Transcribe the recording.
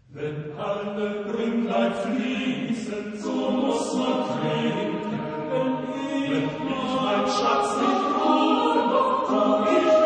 Wenn alle Brünnlein fließen, so muss man trinken. Wenn ich mein Schatz nicht rufe, doch komm ich